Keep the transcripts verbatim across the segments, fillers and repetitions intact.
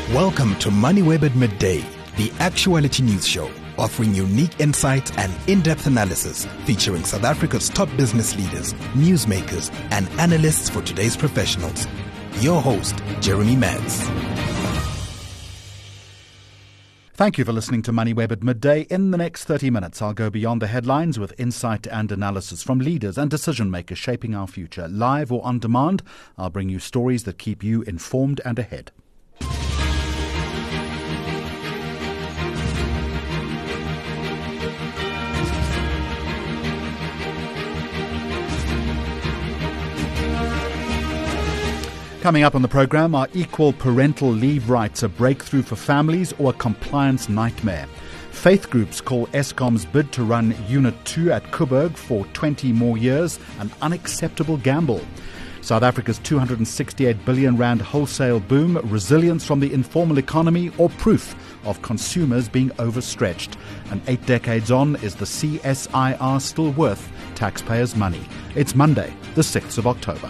Welcome to MoneyWeb at Midday, the actuality news show, offering unique insights and in-depth analysis, featuring South Africa's top business leaders, newsmakers, and analysts for today's professionals. Your host, Jeremy Mads. Thank you for listening to MoneyWeb at Midday. In the next thirty minutes, I'll go beyond the headlines with insight and analysis from leaders and decision makers shaping our future. Live or on demand, I'll bring you stories that keep you informed and ahead. Coming up on the programme, are equal parental leave rights a breakthrough for families or a compliance nightmare? Faith groups call Eskom's bid to run Unit two at Koeberg for twenty more years an unacceptable gamble. South Africa's two hundred sixty-eight billion rand wholesale boom, resilience from the informal economy, or proof of consumers being overstretched. And eight decades on, is the C S I R still worth taxpayers' money? It's Monday, the sixth of October.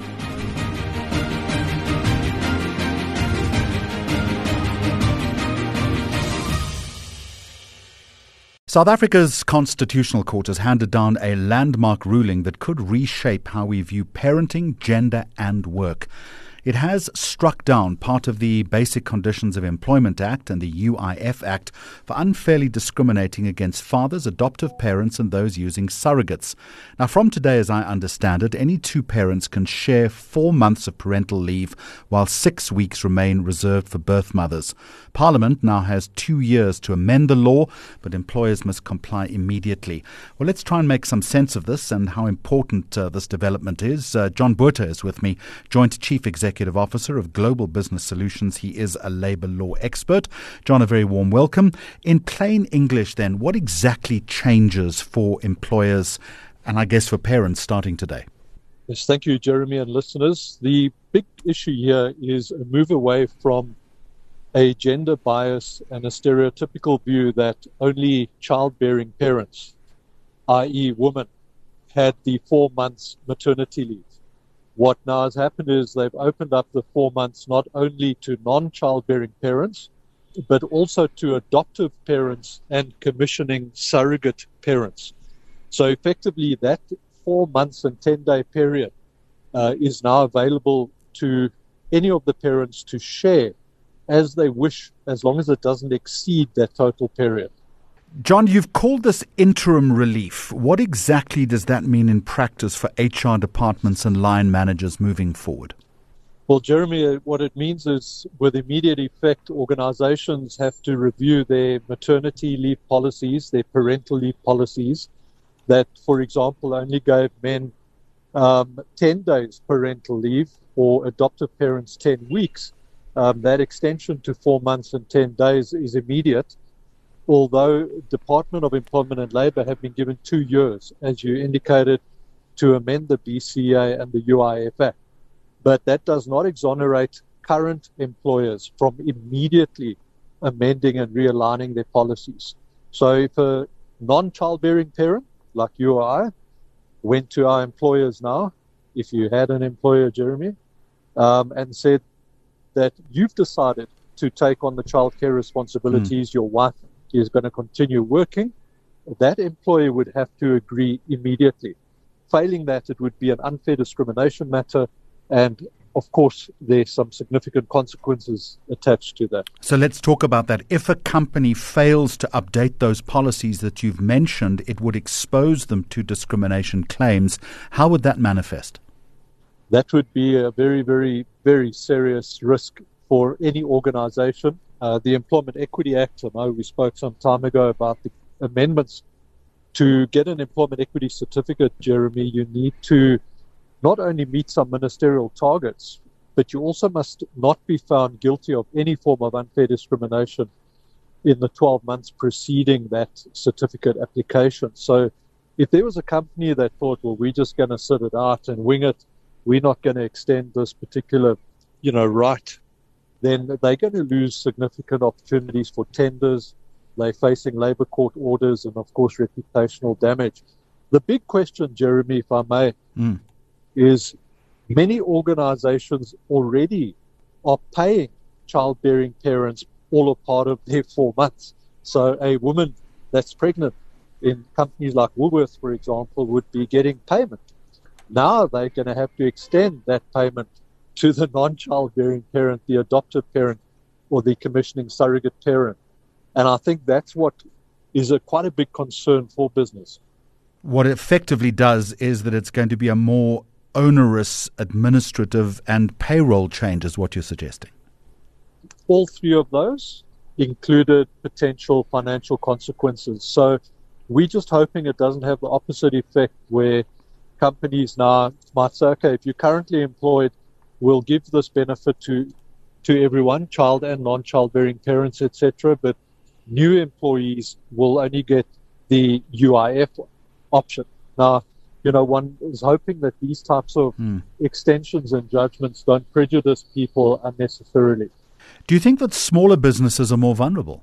South Africa's Constitutional Court has handed down a landmark ruling that could reshape how we view parenting, gender and work. It has struck down part of the Basic Conditions of Employment Act and the U I F Act for unfairly discriminating against fathers, adoptive parents and those using surrogates. Now, from today, as I understand it, any two parents can share four months of parental leave while six weeks remain reserved for birth mothers. Parliament now has two years to amend the law, but employers must comply immediately. Well, let's try and make some sense of this and how important uh, this development is. Uh, John Botha is with me, Joint Chief Executive Officer of Global Business Solutions. He is a labour law expert. John, a very warm welcome. In plain English then, what exactly changes for employers and I guess for parents starting today? Yes, thank you, Jeremy and listeners. The big issue here is a move away from a gender bias and a stereotypical view that only childbearing parents, that is women, had the four months maternity leave. What now has happened is they've opened up the four months not only to non-childbearing parents, but also to adoptive parents and commissioning surrogate parents. So effectively, that four months and ten-day period uh, is now available to any of the parents to share as they wish, as long as it doesn't exceed that total period. John, you've called this interim relief. What exactly does that mean in practice for H R departments and line managers moving forward? Well, Jeremy, what it means is with immediate effect, organizations have to review their maternity leave policies, their parental leave policies, that, for example, only gave men um, ten days parental leave or adoptive parents ten weeks. Um, that extension to four months and ten days is immediate, although Department of Employment and Labour have been given two years, as you indicated, to amend the B C A and the U I F Act. But that does not exonerate current employers from immediately amending and realigning their policies. So if a non-childbearing parent, like you or I, went to our employers now, if you had an employer, Jeremy, um, and said that you've decided to take on the childcare responsibilities, mm. your wife is going to continue working, that employer would have to agree immediately. Failing that, it would be an unfair discrimination matter, and of course, there's some significant consequences attached to that. So let's talk about that. If a company fails to update those policies that you've mentioned, it would expose them to discrimination claims. How would that manifest? That would be a very, very, very serious risk for any organization. Uh, the Employment Equity Act, I know we spoke some time ago about the amendments. To get an employment equity certificate, Jeremy, you need to not only meet some ministerial targets, but you also must not be found guilty of any form of unfair discrimination in the twelve months preceding that certificate application. So if there was a company that thought, well, we're just going to sit it out and wing it, we're not going to extend this particular, you know, right, then they're going to lose significant opportunities for tenders. They're facing labor court orders and, of course, reputational damage. The big question, Jeremy, if I may, mm. is many organizations already are paying childbearing parents all a part of their four months. So a woman that's pregnant in companies like Woolworths, for example, would be getting payment. Now they're going to have to extend that payment to the non-childbearing parent, the adoptive parent, or the commissioning surrogate parent. And I think that's what is a quite a big concern for business. What it effectively does is that it's going to be a more onerous administrative and payroll change, is what you're suggesting. All three of those included potential financial consequences. So we're just hoping it doesn't have the opposite effect where companies now might say, okay, if you're currently employed, we'll give this benefit to to everyone, child and non-childbearing parents, et cetera. But new employees will only get the U I F option. Now, you know, one is hoping that these types of mm. extensions and judgments don't prejudice people unnecessarily. Do you think that smaller businesses are more vulnerable?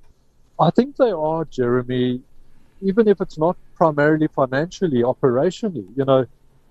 I think they are, Jeremy, even if it's not primarily financially, operationally. You know,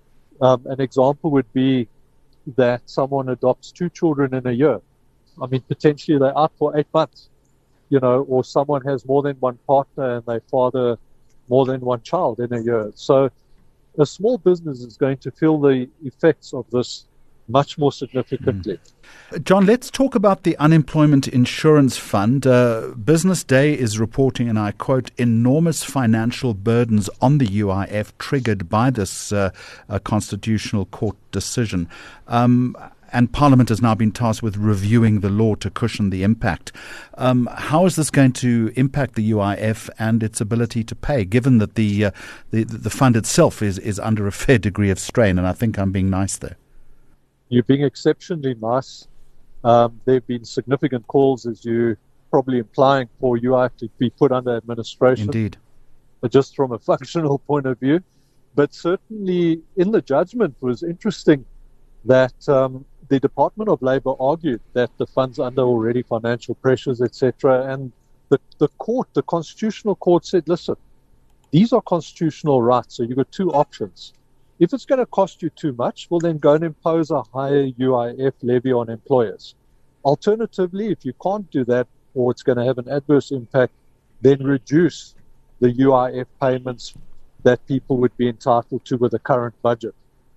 um, an example would be that someone adopts two children in a year. I mean, potentially they're out for eight months, you know, or someone has more than one partner and they father more than one child in a year. So a small business is going to feel the effects of this much more significantly. Mm. John, let's talk about the Unemployment Insurance Fund. Uh, Business Day is reporting, and I quote, enormous financial burdens on the U I F triggered by this uh, uh, Constitutional Court decision. Um, and Parliament has now been tasked with reviewing the law to cushion the impact. Um, how is this going to impact the U I F and its ability to pay, given that the uh, the, the fund itself is, is under a fair degree of strain? And I think I'm being nice there. You're being exceptionally nice. Um, there have been significant calls, as you probably implying, for U I F to be put under administration. Indeed. Just from a functional point of view. But certainly in the judgment was interesting that um, the Department of Labour argued that the fund's under already financial pressures, et cetera. And the, the court, the Constitutional Court said, listen, these are constitutional rights, so you've got two options. If it's going to cost you too much, well, then go and impose a higher U I F levy on employers. Alternatively, if you can't do that, or it's going to have an adverse impact, then reduce the U I F payments that people would be entitled to with the current budget.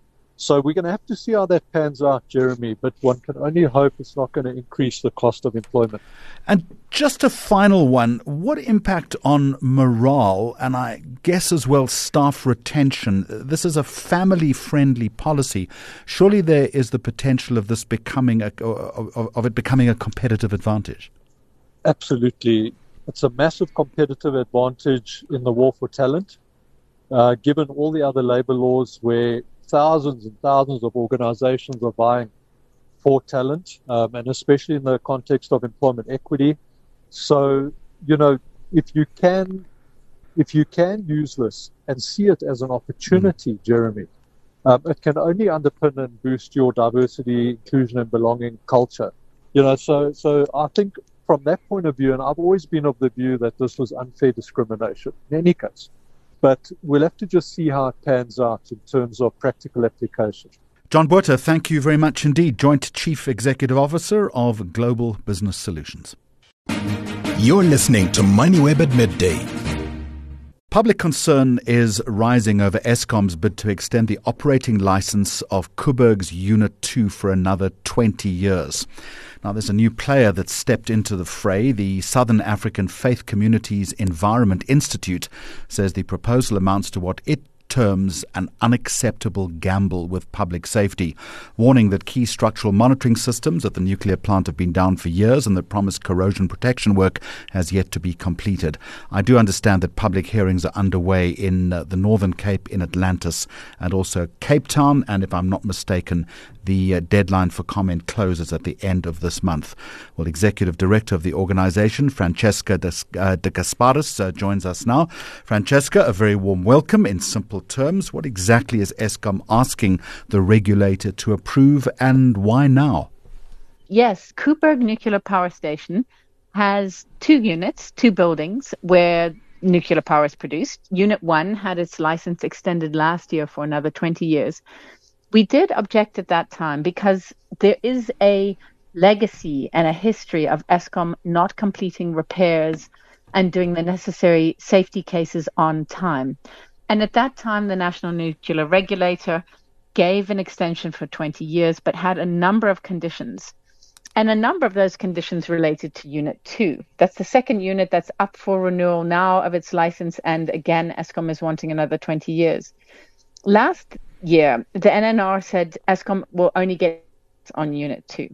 So we're going to have to see how that pans out, Jeremy, but one can only hope it's not going to increase the cost of employment. And just a final one, what impact on morale and I guess as well staff retention? This is a family-friendly policy. Surely there is the potential of this becoming a, of, of it becoming a competitive advantage. Absolutely. It's a massive competitive advantage in the war for talent, uh, given all the other labor laws where thousands and thousands of organizations are vying for talent, um, and especially in the context of employment equity. So, you know, if you can, if you can use this and see it as an opportunity, mm. Jeremy, um, it can only underpin and boost your diversity, inclusion, and belonging culture. You know, so so I think from that point of view, and I've always been of the view that this was unfair discrimination in any case. But we'll have to just see how it pans out in terms of practical application. John Botha, thank you very much indeed. Joint Chief Executive Officer of Global Business Solutions. You're listening to MoneyWeb at midday. Public concern is rising over Eskom's bid to extend the operating license of Koeberg's Unit two for another twenty years. Now, there's a new player that stepped into the fray. The Southern African Faith Communities Environment Institute says the proposal amounts to what it terms an unacceptable gamble with public safety, warning that key structural monitoring systems at the nuclear plant have been down for years and the promised corrosion protection work has yet to be completed. I do understand that public hearings are underway in uh, the Northern Cape, in Atlantis, and also Cape Town, and if I'm not mistaken, the uh, deadline for comment closes at the end of this month. Well, Executive Director of the organisation, Francesca De, uh, De Gasparis, uh, joins us now. Francesca, a very warm welcome. In simple terms, what exactly is Eskom asking the regulator to approve, and why now? Yes, Koeberg Nuclear Power Station has two units, two buildings where nuclear power is produced. Unit one had its license extended last year for another twenty years. We did object at that time because there is a legacy and a history of Eskom not completing repairs and doing the necessary safety cases on time. And at that time, the National Nuclear Regulator gave an extension for twenty years, but had a number of conditions. And a number of those conditions related to Unit two. That's the second unit that's up for renewal now of its license. And again, Eskom is wanting another twenty years. Last year, the N N R said Eskom will only get on Unit two.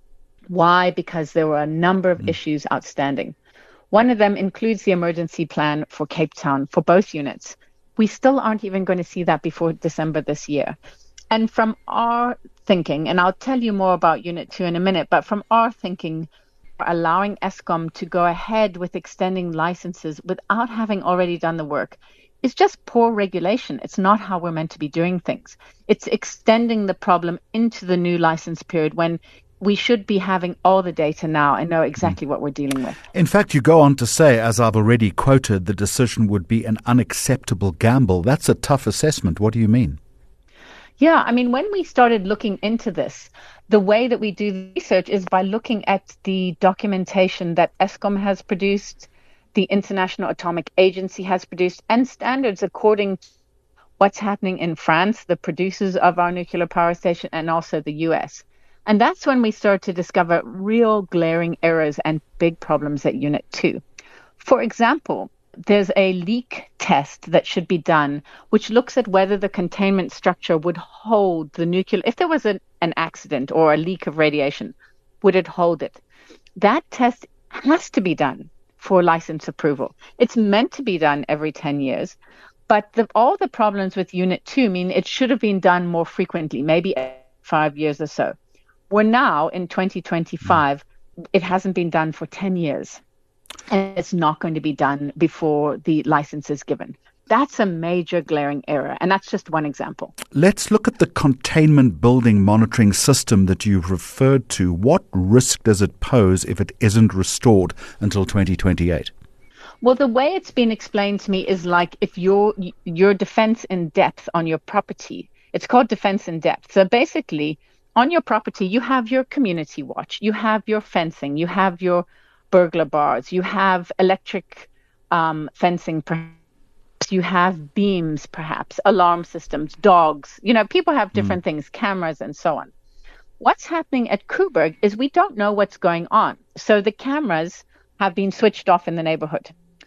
Why? Because there were a number of mm. issues outstanding. One of them includes the emergency plan for Cape Town for both units. We still aren't even going to see that before December this year. And from our thinking, and I'll tell you more about Unit two in a minute, but from our thinking, allowing Eskom to go ahead with extending licenses without having already done the work is just poor regulation. It's not how we're meant to be doing things. It's extending the problem into the new license period when we should be having all the data now and know exactly what we're dealing with. In fact, you go on to say, as I've already quoted, the decision would be an unacceptable gamble. That's a tough assessment. What do you mean? Yeah, I mean, when we started looking into this, the way that we do the research is by looking at the documentation that Eskom has produced, the International Atomic Agency has produced, and standards according to what's happening in France, the producers of our nuclear power station, and also the U S. And that's when we start to discover real glaring errors and big problems at Unit two. For example, there's a leak test that should be done, which looks at whether the containment structure would hold the nuclear, if there was an, an accident or a leak of radiation, would it hold it? That test has to be done for license approval. It's meant to be done every ten years, but the, all the problems with Unit two mean it should have been done more frequently, maybe five years or so. We're now in twenty twenty-five. It hasn't been done for ten years, and it's not going to be done before the license is given. That's a major glaring error, and that's just one example. Let's look at the containment building monitoring system that you've referred to. What risk does it pose if it isn't restored until twenty twenty-eight? Well, the way it's been explained to me is like if your your defense in depth on your property, it's called defense in depth. So basically, on your property, you have your community watch, you have your fencing, you have your burglar bars, you have electric um, fencing, perhaps, you have beams, perhaps, alarm systems, dogs. You know, people have different mm. things, cameras and so on. What's happening at Koeberg is we don't know what's going on. So the cameras have been switched off in the neighborhood.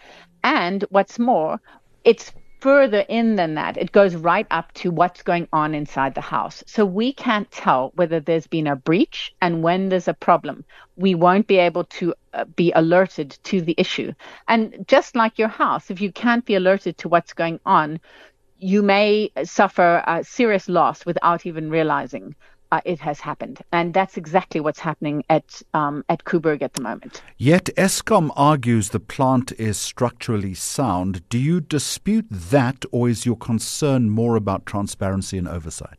And what's more, it's further in than that. It goes right up to what's going on inside the house. So we can't tell whether there's been a breach, and when there's a problem, we won't be able to uh, be alerted to the issue. And just like your house, if you can't be alerted to what's going on, you may suffer a serious loss without even realizing Uh, it has happened. And that's exactly what's happening at um, at Koeberg at the moment. Yet Eskom argues the plant is structurally sound. Do you dispute that, or is your concern more about transparency and oversight?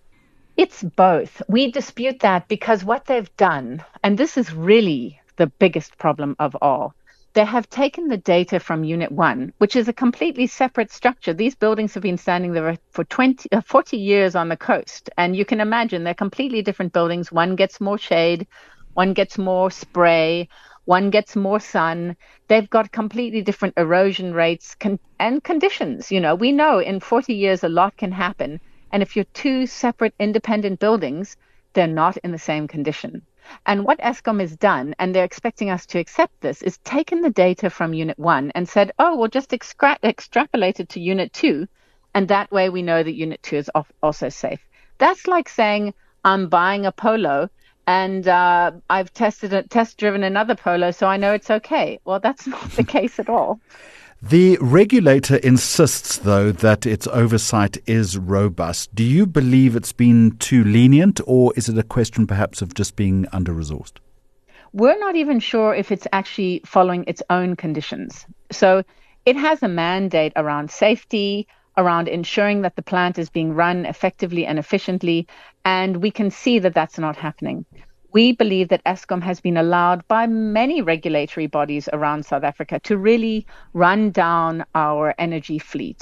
It's both. We dispute that because what they've done, and this is really the biggest problem of all, they have taken the data from Unit one, which is a completely separate structure. These buildings have been standing there for twenty, uh, forty years on the coast. And you can imagine they're completely different buildings. One gets more shade, one gets more spray, one gets more sun. They've got completely different erosion rates con- and conditions. You know, we know in forty years a lot can happen. And if you're two separate independent buildings, they're not in the same condition. And what Eskom has done, and they're expecting us to accept this, is taken the data from Unit one and said, oh, we'll just extra- extrapolate it to Unit two, and that way we know that Unit two is also safe. That's like saying I'm buying a Polo and uh, I've tested it, test-driven another Polo, so I know it's okay. Well, that's not the case at all. The regulator insists, though, that its oversight is robust. Do you believe it's been too lenient, or is it a question perhaps of just being under-resourced? We're not even sure if it's actually following its own conditions. So it has a mandate around safety, around ensuring that the plant is being run effectively and efficiently, and we can see that that's not happening. We believe that Eskom has been allowed by many regulatory bodies around South Africa to really run down our energy fleet.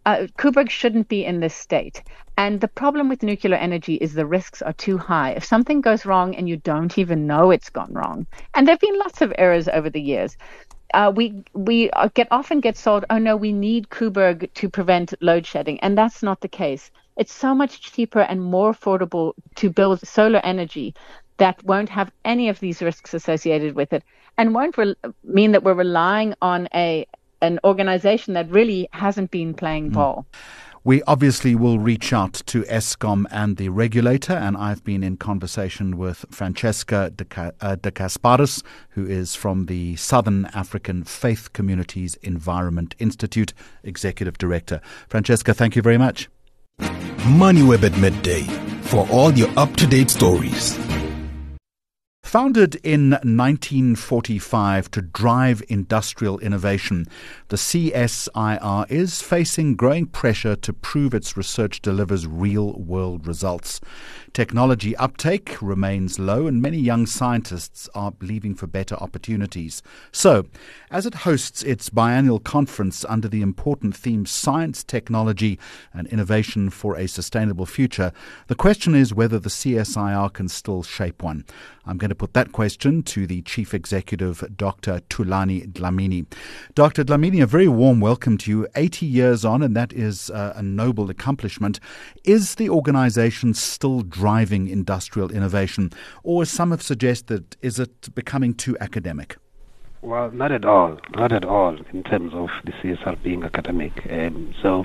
uh, Koeberg shouldn't be in this state. And the problem with nuclear energy is the risks are too high. If something goes wrong and you don't even know it's gone wrong, and there have been lots of errors over the years, uh, we we get often get sold, oh no, we need Koeberg to prevent load shedding, and that's not the case. It's so much cheaper and more affordable to build solar energy that won't have any of these risks associated with it, and won't re- mean that we're relying on a an organization that really hasn't been playing ball. Mm. We obviously will reach out to Eskom and the regulator, and I've been in conversation with Francesca de, uh, de Kasparis, who is from the Southern African Faith Communities Environment Institute, Executive Director. Francesca, thank you very much. MoneyWeb at midday for all your up-to-date stories. Founded in nineteen forty-five to drive industrial innovation, the C S I R is facing growing pressure to prove its research delivers real-world results. Technology uptake remains low and many young scientists are leaving for better opportunities. So, as it hosts its biannual conference under the important theme Science, Technology and Innovation for a Sustainable Future, the question is whether the C S I R can still shape one. I'm going to put that question to the Chief Executive, Doctor Thulani Dlamini. Doctor Dlamini, a very warm welcome to you. eighty years on, and that is uh, a noble accomplishment. Is the organization still driving industrial innovation, or as some have suggested, is it becoming too academic? Well, not at all. Not at all in terms of the C S R being academic. Um, so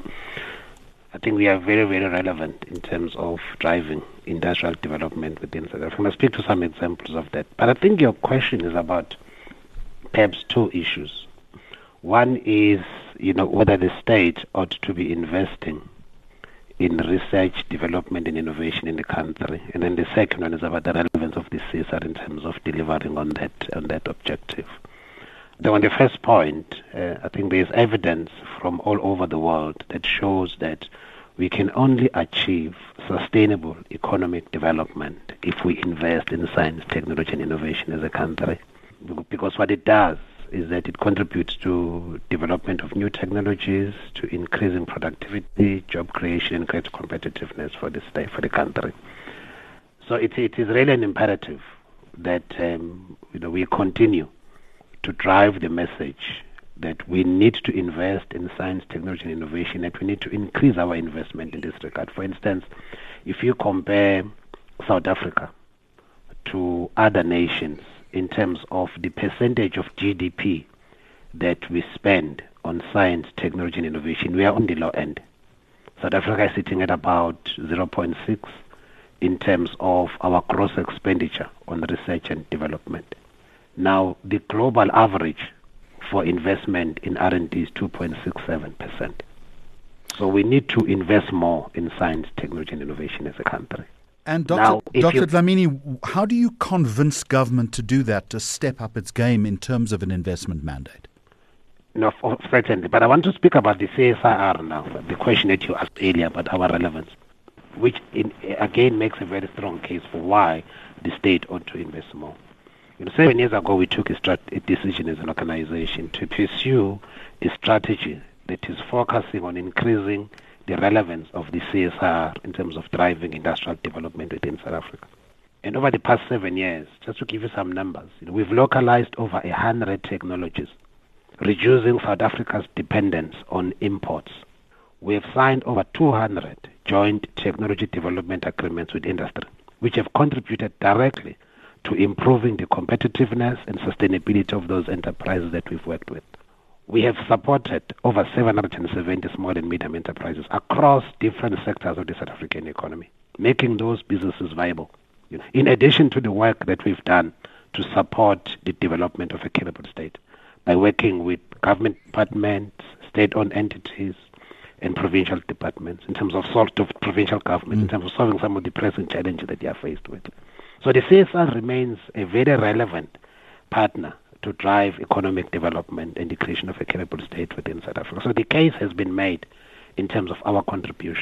I think we are very, very relevant in terms of driving industrial development within South Africa. I'll speak to some examples of that. But I think your question is about perhaps two issues. One is, you know, whether the state ought to be investing in research, development, and innovation in the country. And then the second one is about the relevance of the C S R in terms of delivering on that on that objective. Then on the first point, uh, I think there is evidence from all over the world that shows that we can only achieve sustainable economic development if we invest in science, technology, and innovation as a country. Because what it does is that it contributes to development of new technologies, to increasing productivity, job creation, and greater competitiveness for the state, for the country. So it, it is really an imperative that um, you know we continue to drive the message that we need to invest in science, technology, and innovation, that we need to increase our investment in this regard. For instance, if you compare South Africa to other nations in terms of the percentage of G D P that we spend on science, technology, and innovation, we are on the low end. South Africa is sitting at about zero point six in terms of our gross expenditure on research and development. Now, the global average for investment in R and D is two point six seven percent. So we need to invest more in science, technology, and innovation as a country. And Doctor Doctor Dlamini, how do you convince government to do that, to step up its game in terms of an investment mandate? No, certainly. But I want to speak about the C S I R now, the question that you asked earlier about our relevance, which in, again makes a very strong case for why the state ought to invest more. You know, seven years ago, we took a, strat- a decision as an organization to pursue a strategy that is focusing on increasing the relevance of the C S R in terms of driving industrial development within South Africa. And over the past seven years, just to give you some numbers, you know, we've localized over one hundred technologies, reducing South Africa's dependence on imports. We have signed over two hundred joint technology development agreements with industry, which have contributed directly to improving the competitiveness and sustainability of those enterprises that we've worked with. We have supported over seven hundred seventy small and medium enterprises across different sectors of the South African economy, making those businesses viable. You know, in addition to the work that we've done to support the development of a capable state by working with government departments, state-owned entities, and provincial departments in terms of sort of provincial government, mm. in terms of solving some of the pressing challenges that they are faced with. So the C S R remains a very relevant partner to drive economic development and the creation of a capable state within South Africa. So the case has been made in terms of our contribution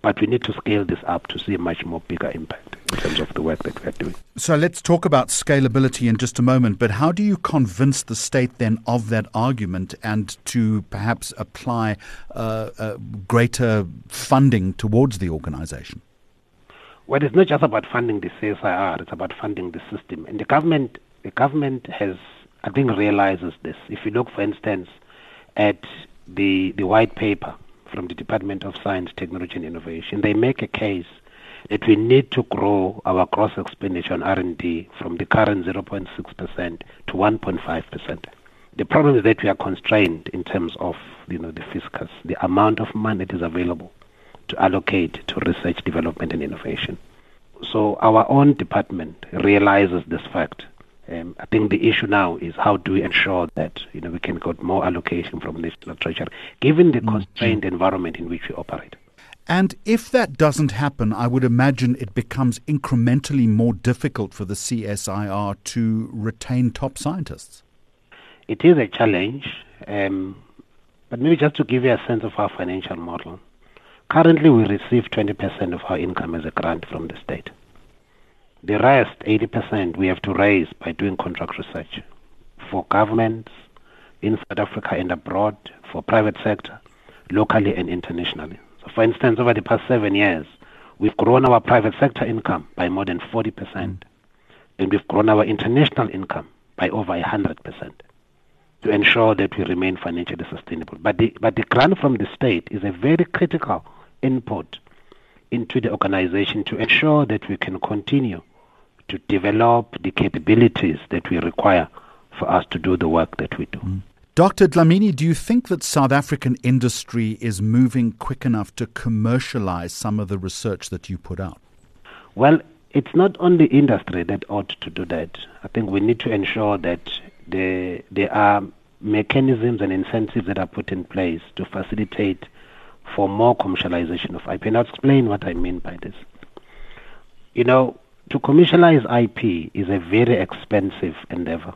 But we need to scale this up to see a much more bigger impact in terms of the work that we are doing. So let's talk about scalability in just a moment, but how do you convince the state then of that argument and to perhaps apply uh, uh, greater funding towards the organization? Well, it's not just about funding the C S I R, it's about funding the system. And the government, the government has, I think, realizes this. If you look, for instance, at the the white paper from the Department of Science, Technology and Innovation, they make a case that we need to grow our gross expenditure on R and D from the current zero point six percent to one point five percent. The problem is that we are constrained in terms of, you know, the fiscus, the amount of money that is available to allocate to research, development and innovation. So our own department realizes this fact. Um, I think the issue now is how do we ensure that, you know, we can get more allocation from the treasury, given the mm-hmm. constrained environment in which we operate. And if that doesn't happen, I would imagine it becomes incrementally more difficult for the C S I R to retain top scientists. It is a challenge, um, but maybe just to give you a sense of our financial model. Currently, we receive twenty percent of our income as a grant from the state. The rest, eighty percent, we have to raise by doing contract research for governments in South Africa and abroad, for private sector, locally and internationally. So, for instance, over the past seven years, we've grown our private sector income by more than forty percent, and we've grown our international income by over one hundred percent to ensure that we remain financially sustainable. But the, but the grant from the state is a very critical input into the organization to ensure that we can continue to develop the capabilities that we require for us to do the work that we do. Mm. Doctor Dlamini, do you think that South African industry is moving quick enough to commercialize some of the research that you put out? Well, it's not only industry that ought to do that. I think we need to ensure that there, there are mechanisms and incentives that are put in place to facilitate for more commercialization of I P. And I'll explain what I mean by this. You know, to commercialize I P is a very expensive endeavor.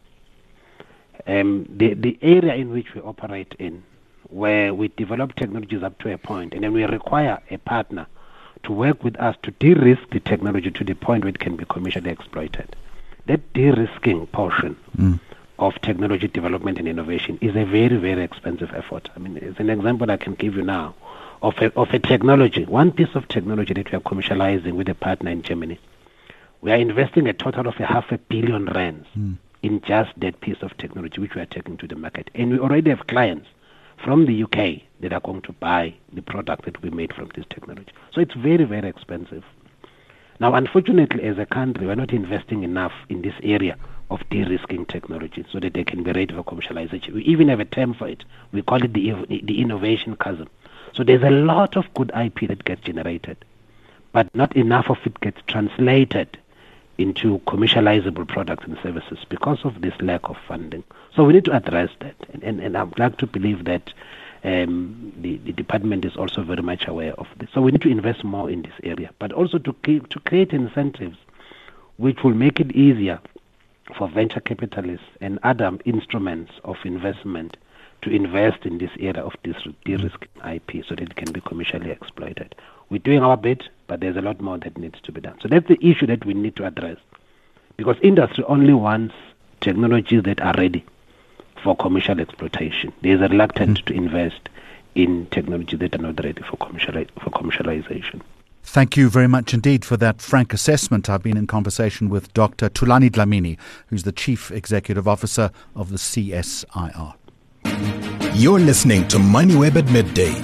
Um, the, the area in which we operate in, where we develop technologies up to a point, and then we require a partner to work with us to de-risk the technology to the point where it can be commercially exploited. That de-risking portion mm. of technology development and innovation is a very, very expensive effort. I mean, it's an example I can give you now of a, of a technology, one piece of technology that we are commercializing with a partner in Germany. We are investing a total of a half a billion rands mm. in just that piece of technology which we are taking to the market. And we already have clients from the U K that are going to buy the product that we made from this technology. So it's very, very expensive. Now, unfortunately, as a country, we're not investing enough in this area of de-risking technology so that they can be ready for commercialization. We even have a term for it. We call it the, the innovation chasm. So there's a lot of good I P that gets generated, but not enough of it gets translated into commercializable products and services because of this lack of funding. So we need to address that. And, and, and I would like to believe that um, the, the department is also very much aware of this. So we need to invest more in this area, but also to, keep, to create incentives which will make it easier for venture capitalists and other instruments of investment to invest in this area of de-risking I P so that it can be commercially exploited. We're doing our bit, but there's a lot more that needs to be done. So that's the issue that we need to address, because industry only wants technologies that are ready for commercial exploitation. There's a reluctance mm. to invest in technologies that are not ready for, commerciali- for commercialization. Thank you very much indeed for that frank assessment. I've been in conversation with Doctor Thulani Dlamini, who's the Chief Executive Officer of the C S I R. You're listening to MoneyWeb at Midday.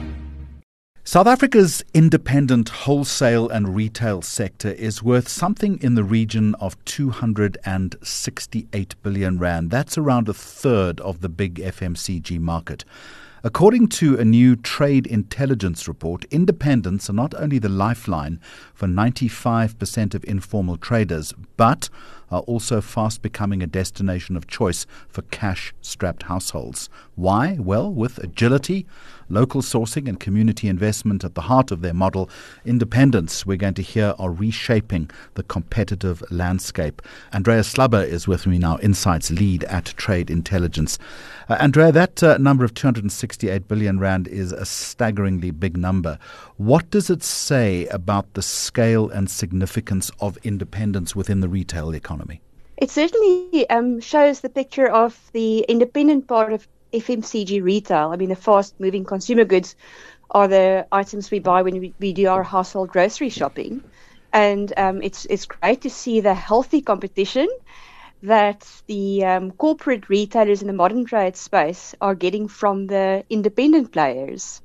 South Africa's independent wholesale and retail sector is worth something in the region of two hundred sixty-eight billion rand. That's around a third of the big F M C G market. According to a new trade intelligence report, independents are not only the lifeline for ninety-five percent of informal traders, but are also fast becoming a destination of choice for cash-strapped households. Why? Well, with agility, local sourcing and community investment at the heart of their model, independents, we're going to hear, are reshaping the competitive landscape. Andrea Slubber is with me now, Insight's lead at Trade Intelligence. Uh, Andrea, that uh, number of two hundred sixty-eight billion rand is a staggeringly big number. What does it say about the scale and significance of independence within the retail economy? It certainly um, shows the picture of the independent part of F M C G retail. I mean, the fast-moving consumer goods are the items we buy when we, we do our household grocery shopping. And um, it's it's great to see the healthy competition that the um, corporate retailers in the modern trade space are getting from the independent players.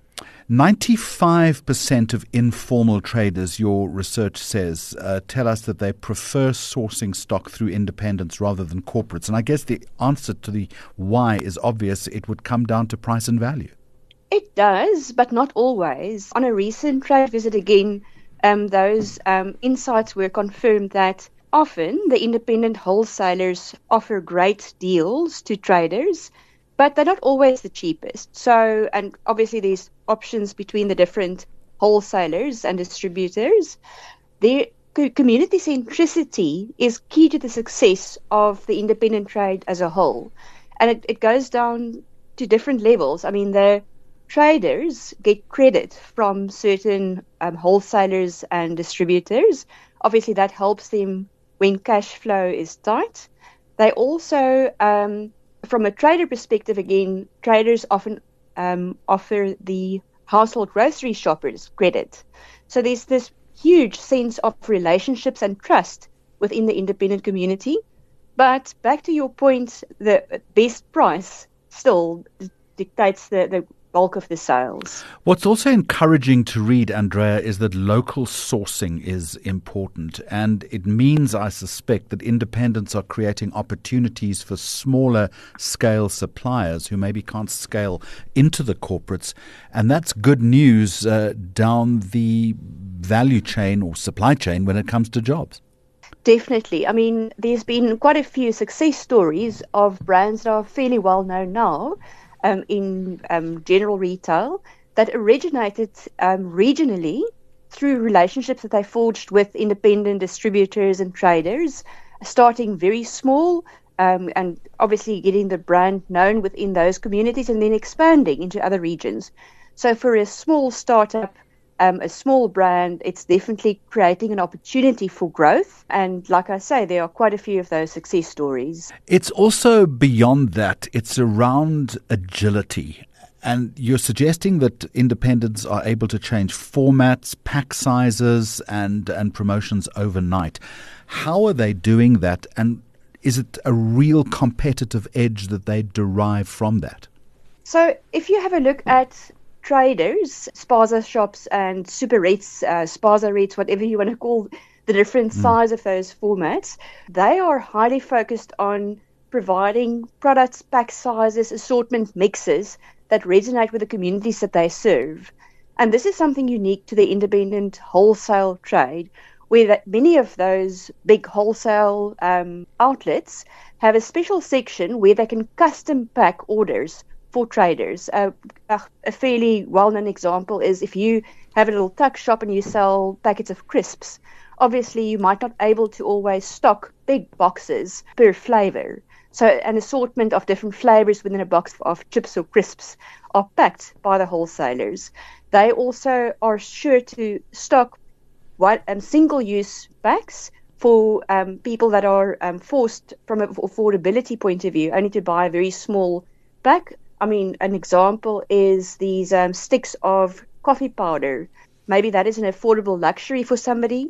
ninety-five percent of informal traders, your research says, uh, tell us that they prefer sourcing stock through independents rather than corporates. And I guess the answer to the why is obvious. It would come down to price and value. It does, but not always. On a recent trade visit again, um, those um, insights were confirmed that often the independent wholesalers offer great deals to traders, but they're not always the cheapest. So, and obviously there's options between the different wholesalers and distributors. Their community centricity is key to the success of the independent trade as a whole. And it, it goes down to different levels. I mean, the traders get credit from certain um, wholesalers and distributors. Obviously, that helps them when cash flow is tight. They also, um, from a trader perspective, again, traders often um, offer the household grocery shoppers credit. So there's this huge sense of relationships and trust within the independent community. But back to your point, the best price still dictates the, the bulk of the sales. What's also encouraging to read, Andrea, is that local sourcing is important. And it means, I suspect, that independents are creating opportunities for smaller scale suppliers who maybe can't scale into the corporates. And that's good news uh, down the value chain or supply chain when it comes to jobs. Definitely. I mean, there's been quite a few success stories of brands that are fairly well known now Um, in um, general retail that originated um, regionally through relationships that they forged with independent distributors and traders, starting very small um, and obviously getting the brand known within those communities and then expanding into other regions. So for a small startup, um, a small brand, it's definitely creating an opportunity for growth. And like I say, there are quite a few of those success stories. It's also beyond that. It's around agility. And you're suggesting that independents are able to change formats, pack sizes, and, and promotions overnight. How are they doing that? And is it a real competitive edge that they derive from that? So if you have a look at traders, spaza shops and superettes, uh, spazarettes, whatever you want to call the different mm. size of those formats, they are highly focused on providing products, pack sizes, assortment mixes that resonate with the communities that they serve. And this is something unique to the independent wholesale trade, where that many of those big wholesale um, outlets have a special section where they can custom pack orders for traders. Uh, a, a fairly well-known example is if you have a little tuck shop and you sell packets of crisps, obviously you might not be able to always stock big boxes per flavor. So an assortment of different flavors within a box of chips or crisps are packed by the wholesalers. They also are sure to stock what, um, single-use packs for um, people that are um, forced from an affordability point of view only to buy a very small pack. I mean, an example is these um, sticks of coffee powder. Maybe that is an affordable luxury for somebody,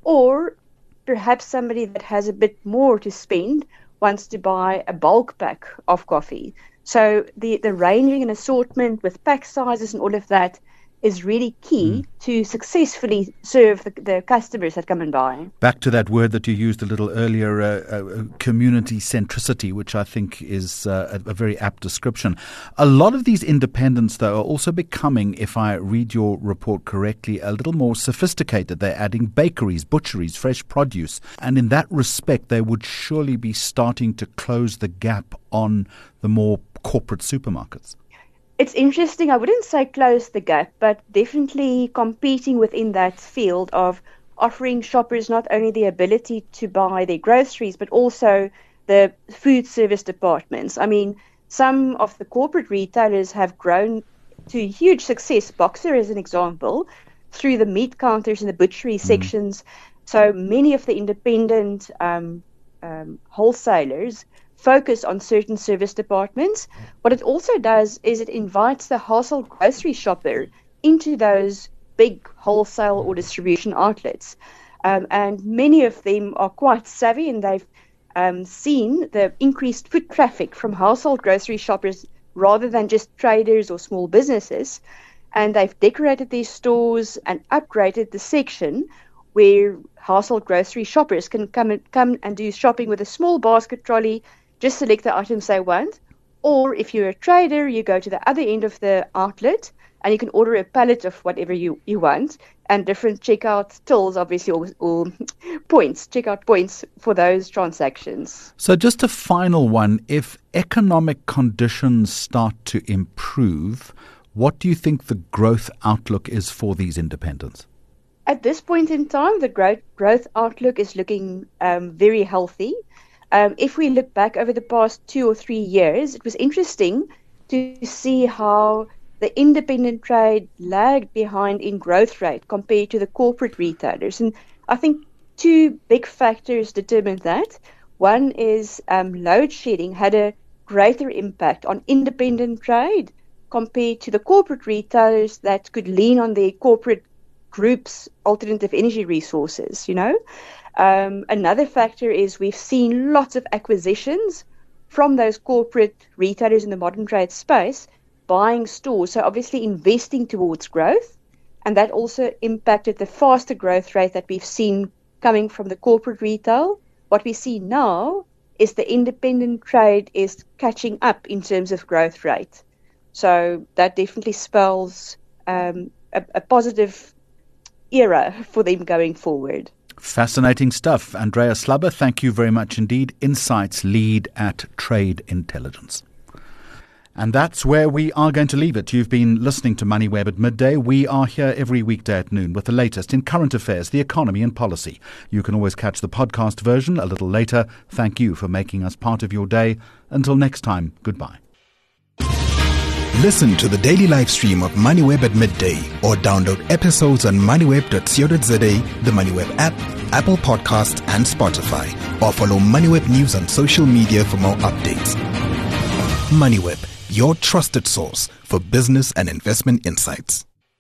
or perhaps somebody that has a bit more to spend wants to buy a bulk pack of coffee. So the, the ranging and assortment with pack sizes and all of that is really key mm. to successfully serve the, the customers that come and buy. Back to that word that you used a little earlier, uh, uh, community centricity, which I think is uh, a, a very apt description. A lot of these independents, though, are also becoming, if I read your report correctly, a little more sophisticated. They're adding bakeries, butcheries, fresh produce. And in that respect, they would surely be starting to close the gap on the more corporate supermarkets. It's interesting. I wouldn't say close the gap, but definitely competing within that field of offering shoppers not only the ability to buy their groceries, but also the food service departments. I mean, some of the corporate retailers have grown to huge success. Boxer is an example, through the meat counters and the butchery mm. sections. So many of the independent um, um, wholesalers focus on certain service departments. What it also does is it invites the household grocery shopper into those big wholesale or distribution outlets. Um, and many of them are quite savvy, and they've um, seen the increased foot traffic from household grocery shoppers rather than just traders or small businesses. And they've decorated these stores and upgraded the section where household grocery shoppers can come and, come and do shopping with a small basket trolley, just select the items they want. Or if you're a trader, you go to the other end of the outlet and you can order a pallet of whatever you, you want, and different checkout tills, obviously, or, or points, checkout points for those transactions. So just a final one. If economic conditions start to improve, what do you think the growth outlook is for these independents? At this point in time, the growth, growth outlook is looking um, very healthy. Um, if we look back over the past two or three years, it was interesting to see how the independent trade lagged behind in growth rate compared to the corporate retailers. And I think two big factors determined that. One is um, load shedding had a greater impact on independent trade compared to the corporate retailers that could lean on their corporate groups' alternative energy resources, you know. Um, another factor is we've seen lots of acquisitions from those corporate retailers in the modern trade space, buying stores, so obviously investing towards growth, and that also impacted the faster growth rate that we've seen coming from the corporate retail. What we see now is the independent trade is catching up in terms of growth rate. So that definitely spells um, a, a positive era for them going forward. Fascinating stuff. Andrea Slubber, thank you very much indeed. Insights lead at Trade Intelligence. And that's where we are going to leave it. You've been listening to MoneyWeb at midday. We are here every weekday at noon with the latest in current affairs, the economy and policy. You can always catch the podcast version a little later. Thank you for making us part of your day. Until next time, goodbye. Listen to the daily live stream of MoneyWeb at midday or download episodes on moneyweb dot co dot za, the MoneyWeb app, Apple Podcasts and Spotify, or follow MoneyWeb News on social media for more updates. MoneyWeb, your trusted source for business and investment insights.